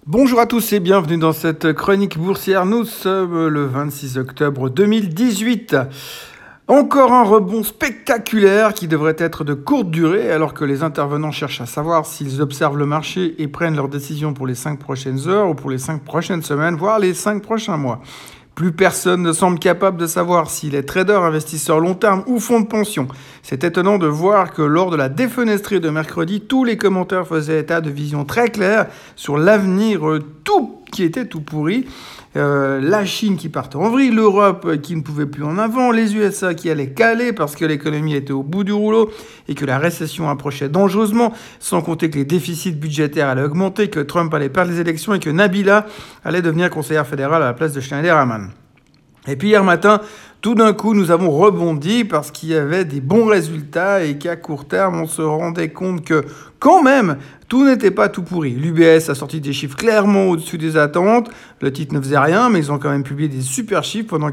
Bonjour à tous et bienvenue dans cette chronique boursière. Nous sommes le 26 octobre 2018. Encore un rebond spectaculaire qui devrait être de courte durée alors que les intervenants cherchent à savoir s'ils observent le marché et prennent leurs décisions pour les 5 prochaines heures ou pour les 5 prochaines semaines, voire les 5 prochains mois. Plus personne ne semble capable de savoir s'il est trader, investisseur long terme ou fonds de pension. C'est étonnant de voir que lors de la défenestrée de mercredi, tous les commentaires faisaient état de visions très claires sur l'avenir qui était tout pourri. La Chine qui partait en vrille, l'Europe qui ne pouvait plus en avant, les USA qui allaient caler parce que l'économie était au bout du rouleau et que la récession approchait dangereusement, sans compter que les déficits budgétaires allaient augmenter, que Trump allait perdre les élections et que Nabila allait devenir conseillère fédérale à la place de Schneider-Hammann. Et puis hier matin, tout d'un coup, nous avons rebondi parce qu'il y avait des bons résultats et qu'à court terme, on se rendait compte que, quand même, tout n'était pas tout pourri. L'UBS a sorti des chiffres clairement au-dessus des attentes. Le titre ne faisait rien, mais ils ont quand même publié des super chiffres pendant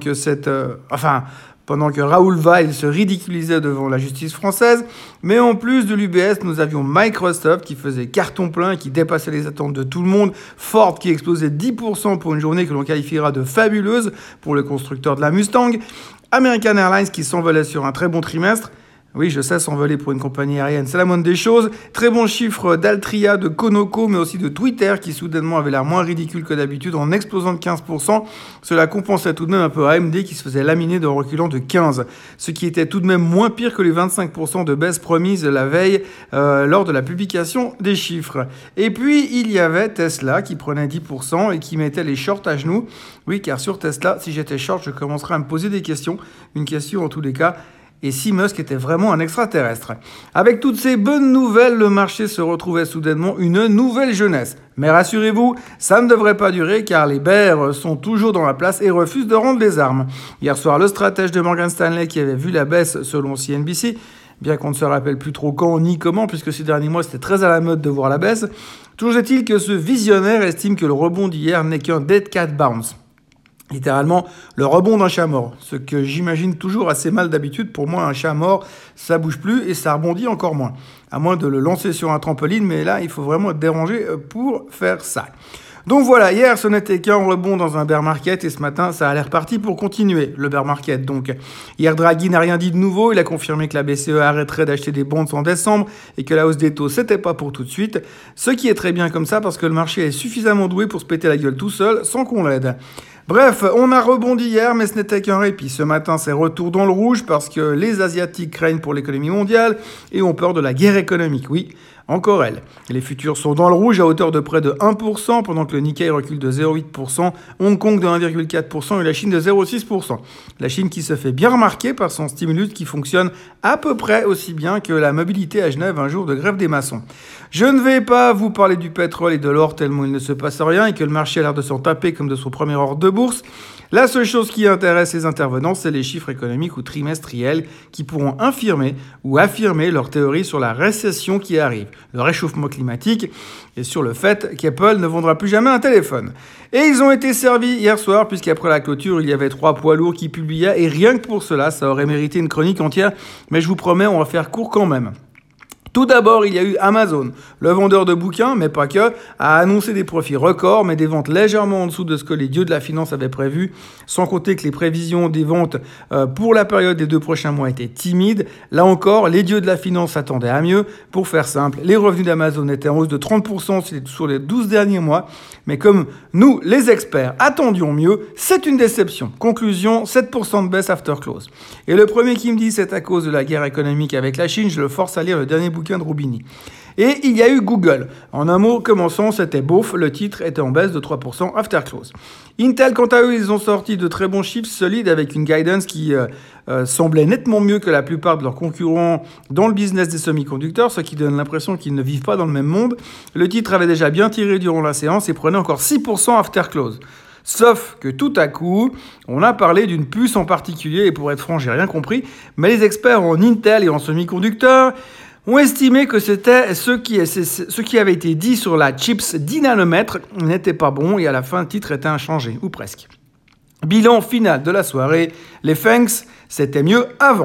que Raoul Weil se ridiculisait devant la justice française. Mais en plus de l'UBS, nous avions Microsoft qui faisait carton plein, qui dépassait les attentes de tout le monde. Ford qui explosait 10% pour une journée que l'on qualifiera de fabuleuse pour le constructeur de la Mustang. American Airlines qui s'envolait sur un très bon trimestre. Oui, je sais, s'envoler pour une compagnie aérienne, c'est la moindre des choses. Très bons chiffres d'Altria, de Conoco, mais aussi de Twitter, qui soudainement avait l'air moins ridicule que d'habitude en explosant de 15%. Cela compensait tout de même un peu AMD qui se faisait laminer en reculant de 15%. Ce qui était tout de même moins pire que les 25% de baisse promise la veille lors de la publication des chiffres. Et puis, il y avait Tesla qui prenait 10% et qui mettait les shorts à genoux. Oui, car sur Tesla, si j'étais short, je commencerais à me poser des questions. Une question en tous les cas. Et si Musk était vraiment un extraterrestre. Avec toutes ces bonnes nouvelles, le marché se retrouvait soudainement une nouvelle jeunesse. Mais rassurez-vous, ça ne devrait pas durer car les bears sont toujours dans la place et refusent de rendre les armes. Hier soir, le stratège de Morgan Stanley qui avait vu la baisse selon CNBC, bien qu'on ne se rappelle plus trop quand ni comment, puisque ces derniers mois c'était très à la mode de voir la baisse, toujours est-il que ce visionnaire estime que le rebond d'hier n'est qu'un dead cat bounce. Littéralement, le rebond d'un chat mort. Ce que j'imagine toujours assez mal d'habitude. Pour moi, un chat mort, ça bouge plus et ça rebondit encore moins. À moins de le lancer sur un trampoline, mais là, il faut vraiment être dérangé pour faire ça. Donc voilà, hier, ce n'était qu'un rebond dans un bear market et ce matin, ça a l'air parti pour continuer, le bear market. Donc, hier, Draghi n'a rien dit de nouveau. Il a confirmé que la BCE arrêterait d'acheter des bonds en décembre et que la hausse des taux, c'était pas pour tout de suite. Ce qui est très bien comme ça parce que le marché est suffisamment doué pour se péter la gueule tout seul sans qu'on l'aide. Bref, on a rebondi hier, mais ce n'était qu'un répit. Ce matin, c'est retour dans le rouge parce que les Asiatiques craignent pour l'économie mondiale et ont peur de la guerre économique. Oui, encore elle. Les futurs sont dans le rouge à hauteur de près de 1%, pendant que le Nikkei recule de 0,8%, Hong Kong de 1,4% et la Chine de 0,6%. La Chine qui se fait bien remarquer par son stimulus qui fonctionne à peu près aussi bien que la mobilité à Genève un jour de grève des maçons. Je ne vais pas vous parler du pétrole et de l'or tellement il ne se passe rien et que le marché a l'air de s'en taper comme de son premier ordre de bourse. La seule chose qui intéresse les intervenants, c'est les chiffres économiques ou trimestriels qui pourront infirmer ou affirmer leur théorie sur la récession qui arrive, le réchauffement climatique et sur le fait qu'Apple ne vendra plus jamais un téléphone. Et ils ont été servis hier soir puisqu'après la clôture, il y avait 3 poids lourds qui publiaient et rien que pour cela, ça aurait mérité une chronique entière, mais je vous promets, on va faire court quand même. Tout d'abord, il y a eu Amazon, le vendeur de bouquins, mais pas que, a annoncé des profits records, mais des ventes légèrement en dessous de ce que les dieux de la finance avaient prévu, sans compter que les prévisions des ventes pour la période des 2 prochains mois étaient timides. Là encore, les dieux de la finance s'attendaient à mieux. Pour faire simple, les revenus d'Amazon étaient en hausse de 30% sur les 12 derniers mois, mais comme nous, les experts, attendions mieux, c'est une déception. Conclusion, 7% de baisse after close. Et le premier qui me dit c'est à cause de la guerre économique avec la Chine, je le force à lire le dernier bouquin de Roubini. Et il y a eu Google. En un mot, commençons, c'était beauf, le titre était en baisse de 3% after close. Intel, quant à eux, ils ont sorti de très bons chiffres solides avec une guidance qui semblait nettement mieux que la plupart de leurs concurrents dans le business des semi-conducteurs, ce qui donne l'impression qu'ils ne vivent pas dans le même monde. Le titre avait déjà bien tiré durant la séance et prenait encore 6% after close. Sauf que tout à coup, on a parlé d'une puce en particulier, et pour être franc, j'ai rien compris, mais les experts en Intel et en semi-conducteurs ont estimé que c'était ce qui avait été dit sur la chips 10 nanomètres n'était pas bon, et à la fin, le titre était inchangé, ou presque. Bilan final de la soirée, les FANGs, c'était mieux avant.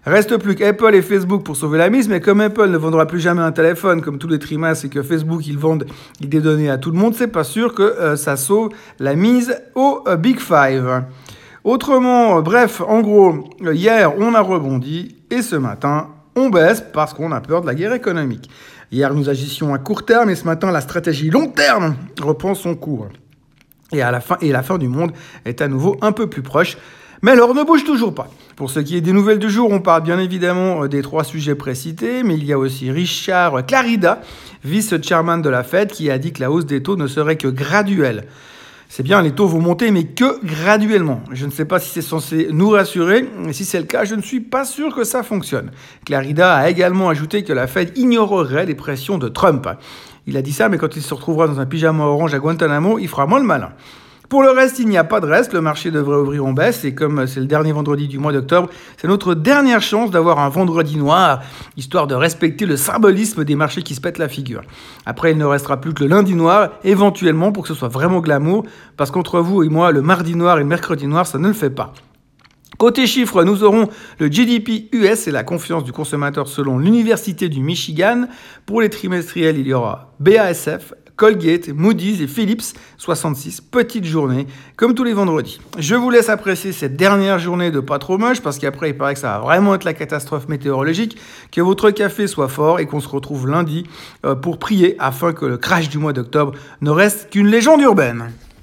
Reste plus qu'Apple et Facebook pour sauver la mise, mais comme Apple ne vendra plus jamais un téléphone comme tous les trimestres et que Facebook ils vendent des données à tout le monde, c'est pas sûr que ça sauve la mise au Big Five. Autrement, bref, en gros, hier on a rebondi et ce matin on baisse parce qu'on a peur de la guerre économique. Hier nous agissions à court terme et ce matin la stratégie long terme reprend son cours. Et la fin du monde est à nouveau un peu plus proche. Mais l'or ne bouge toujours pas. Pour ce qui est des nouvelles du jour, on parle bien évidemment des 3 sujets précités, mais il y a aussi Richard Clarida, vice-chairman de la Fed, qui a dit que la hausse des taux ne serait que graduelle. C'est bien, les taux vont monter, mais que graduellement. Je ne sais pas si c'est censé nous rassurer, et si c'est le cas, je ne suis pas sûr que ça fonctionne. Clarida a également ajouté que la Fed ignorerait les pressions de Trump. Il a dit ça, mais quand il se retrouvera dans un pyjama orange à Guantanamo, il fera moins le malin. Pour le reste, il n'y a pas de reste. Le marché devrait ouvrir en baisse. Et comme c'est le dernier vendredi du mois d'octobre, c'est notre dernière chance d'avoir un vendredi noir, histoire de respecter le symbolisme des marchés qui se pètent la figure. Après, il ne restera plus que le lundi noir, éventuellement, pour que ce soit vraiment glamour. Parce qu'entre vous et moi, le mardi noir et le mercredi noir, ça ne le fait pas. Côté chiffres, nous aurons le GDP US et la confiance du consommateur selon l'Université du Michigan. Pour les trimestriels, il y aura BASF, Colgate, Moody's et Philips, 66, petite journée, comme tous les vendredis. Je vous laisse apprécier cette dernière journée de pas trop moche, parce qu'après, il paraît que ça va vraiment être la catastrophe météorologique, que votre café soit fort et qu'on se retrouve lundi pour prier afin que le crash du mois d'octobre ne reste qu'une légende urbaine.